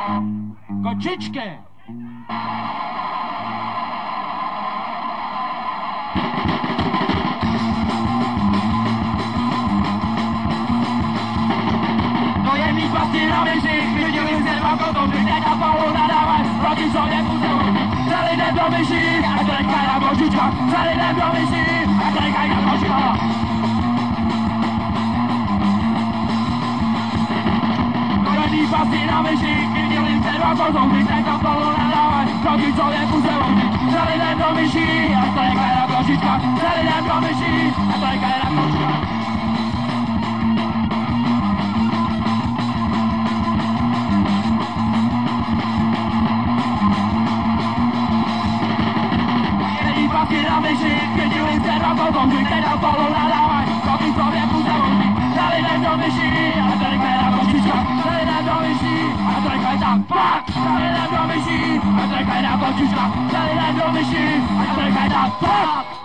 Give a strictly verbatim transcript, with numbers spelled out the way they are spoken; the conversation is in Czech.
Kočičky! To je mít vlastně na myši, viděli se dva kotomy, teď na palu nadávaj, proti člověku se hodí. Celý den do myši, a trkaj na kočička, celý den do myši, a trkaj na kočička. Mít pasy na myši, viděli se dva kotomy, teď na palu nadávaj, proti člověku se hodí. Celý den do myši, a trkaj na kočička, celý den do myši, a trkaj na kočička. Na myši, viděli se dva kotomy, teď na palu nadávaj, proti člověku se hodí. Celý den do myši, a trkaj na kočička, celý den do myši, a trkaj tam, pak! Celý den do myši, a trkaj na kočička, celý den do myši, a trkaj tam, pak!